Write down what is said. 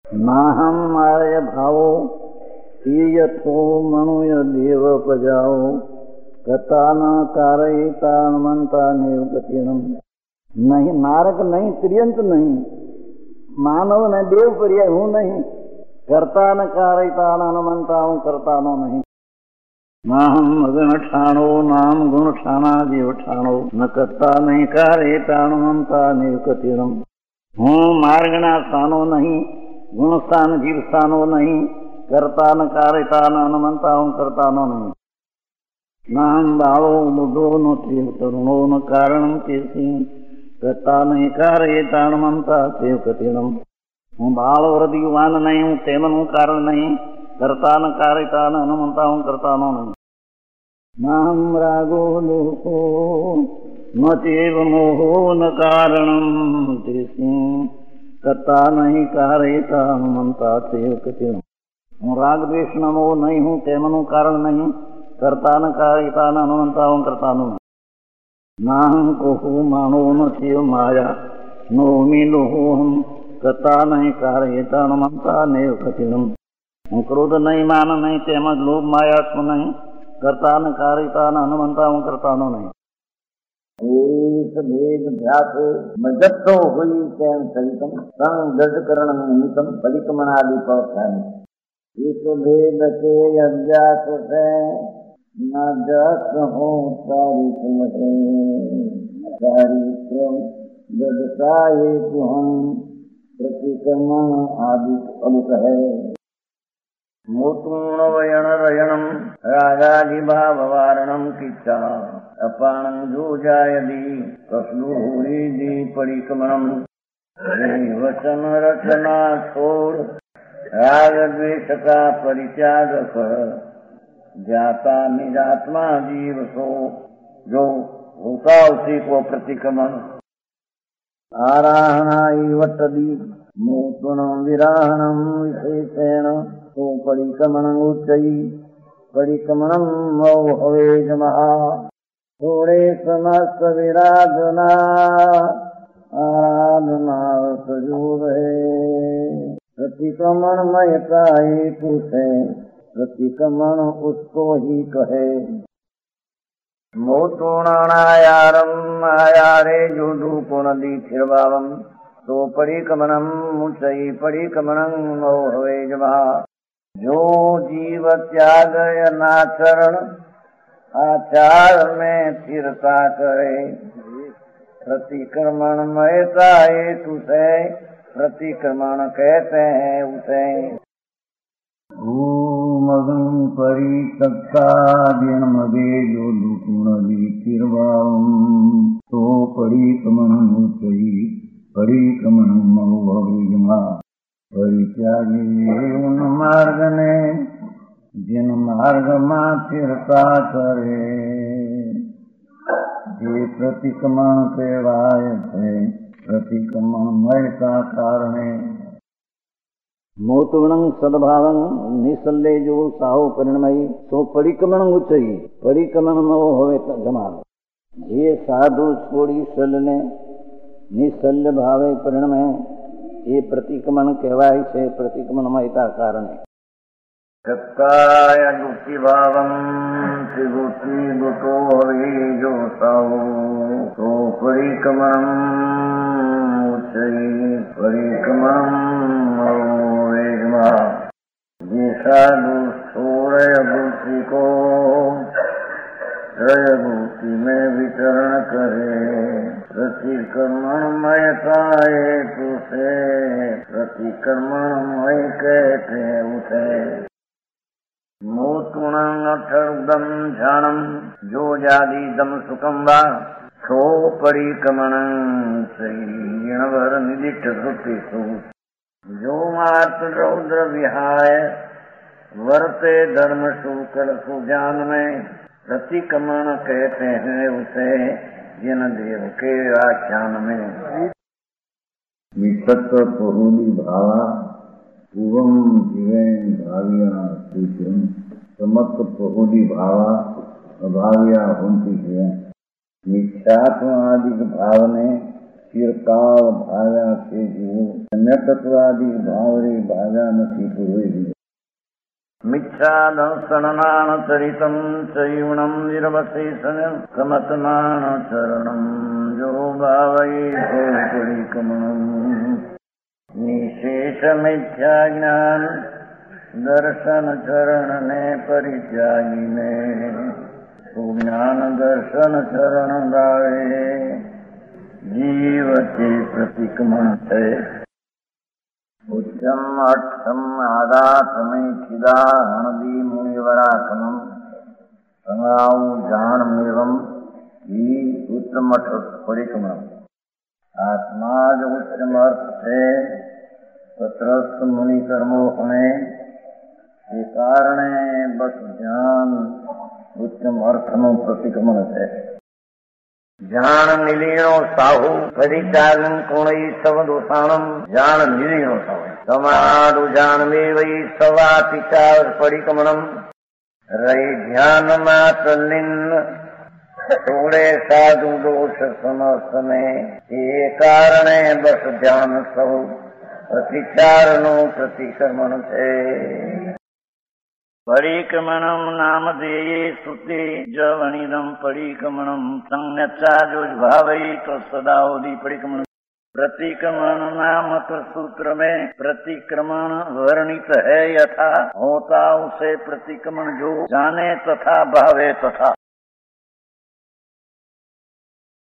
नाहं माय भावो यथो मनुय देव प्रजाओ कथा न कारयिता मनता नेव कथिनम। नहीं नारक नहीं, त्रियंत नहीं, मानव न देव पर्याय हूँ नहीं, करता न कारयिता न मनता हूँ, करता नो नहीं। नाहम अगुण ठाणो नाम गुण ठाणा जीव ठाणो न करता नहीं कारयिता न मनता नेव कथिनम। हूँ मार्गना स्थानो नहीं, गुण स्थान जीव स्थानो नहीं, करता न कारयिता न मनता हूँ, करता नो नहीं। नाहम बालो बुद्धो न तीव तरुणो न कारणम केसी करता नहीं कारयिता न मनता तेव कथिनम। हूँ बाल वृद्ध युवान नहीं हूँ, तेमन कारण नहीं, करता न कारयिता न मनता हूँ, करता नो नहीं। नाहं रागो लोको न चैव मोहो न कारणं तेषु करता नहीं कारयिता न मनता तेव कथिनम। हूँ राग द्वेष न मोह नहीं हूँ, तेमनु कारण नहीं, करता न कारयिता न मनता हूँ, करता नो नहीं। नाहं कोहो मानो न चैव माया नोमि लोहोहम करता नहीं कारयिता न मनता नेव कथिनम। हूँ क्रोध नहीं, मान नहीं, तेमज लोभ माया को नहीं, करता न कारयिता न मनता हूँ, करता नो नहीं। एक भेद ध्यास मजत्तो हुई चैन सहितम संग जज करण निमितम परिकमनादि पवत्थान। एक भेद के अज्ञात से न जस हो चारित्र है, चारित्र जदसाये हम प्रतिक्रमण आदि अनुत है। मूतूर्ण वयन रयणम रागादिभाव वारणम किच्चा अपाणं जोजायदि कस्लूरीदि परिक्रमणम। वचन रचना छोड़ राग द्वेष का परित्याग कर, जाता निजात्मा जीव सो जो होता उसी को प्रतिक्रमण। आराहणा इवटदी मूतूर्णं विराहणं विशेषेण तो परिक्रमणं उच्चैः परिक्रमणं मौहवे जमहा। थोड़े समस्त विराधना आराधना सजूर है, प्रतिक्रमण मयता हेतु से प्रतिक्रमण उसको ही कहे। मोतूर्णायारम आयारे जो धूपो नदी थिर्भावम तो परिक्रमणं मुचई परिक्रमणं मौहवे जमहा। जो जीव त्याग नाचरण आचार में स्थिरता करे, प्रतिक्रमण मयता हेतु से प्रतिक्रमण कहते हैं उसे। ओम परितक्ता जन्मदे जो दुकुणदी तिर्भावम तो परिक्रमणं मुचई परिक्रमणं मौहवे जमहा। परित्यागी उन मार्ग ने जिन मार्ग में स्थिरता करे, ये प्रतिक्रमण कहवाय थे प्रतिक्रमण मय का कारणे। मोतुणं सद्भावं निसल्ले जो साहो परिणमयी सो परिक्रमण उच्चई परिक्रमण मौहवे जमहा। ये साधु छोड़ी सलने निसल्य भावे परिणमय ये प्रतिक्रमण कहवाय से प्रतिक्रमण महिता कारण है। सत्ताय युक्ति भावम त्रिगुति गुतो हरि जो साहो तो परिक्रमण उच्चई परिक्रमण मौहवे जमहा। ये साधु छोड़े बुद्धि को त्रयभूति में विचरण करे, प्रतिक्रमणमयता हेतु से प्रतिक्रमणमय कहते हैं उसे। मूतूर्णं अर्थदम ध्यानम जो जादि दम सुखम वा सो परिक्रमणं सहीणवर निदिष्ट श्रुतिषु। जो मात्र रौद्र विहाय वर्ते धर्म शुक्ल सुजान में प्रतिक्रमण कहते हैं उसे, जिन देव के आख्यान में। वितत्र बहुली भावा पूर्वम जीवेन भाविया सूत्रम समस्त बहुली भावा अभाविया होती है। मिथ्यात्म आदि भाव ने चिरकाल भाव्या से जीव अन्यतत्वादि भावरे बाधा નથી પૂર્વે મિચ્છાદંસનનાન ચરિતમ ચૈવણમ નિરવશેષન સમતમાન ચરણમ જો ભાવયે પરિકમણમ નિશેષ મિથ્યા જ્ઞાન દર્શન ચરણ ને પરિત્યાગીને સુજ્ઞાન દર્શન ચરણ ગાવે જીવતે પ્રતિક્રમણ છે ઉચ્ચમ અઠમ આદાતમૈખિદા હણદી મુનિવરાકમમ સંગાઉ જાણમેવમ ही उत्तम परिक्रमण आत्मा जो उत्तम अर्थ है तत्रस्थ मुनि कर्मो हमें ये कारण बस ज्ञान उत्तम अर्थ नो प्रतिक्रमण है जान निलीनो साहु परिचालन कोणई सव दोषाणम जान निलीनो साहु समाधु जान में वही सवातिचार परिक्रमणम रही ध्यान मात्र लिन्न थोड़े साधु दोष समस्तने ये कारण बस ध्यान सब प्रतिचारणो प्रतिक्रमण से परिक्रमणम नाम देये सुते जवनिदम परिक्रमणम संज्ञा जो भावई तो सदाओदी परिक्रमण प्रतिक्रमण नाम तो सूत्र में प्रतिक्रमण वर्णित है यथा होता उसे प्रतिक्रमण जो जाने तथा भावे तथा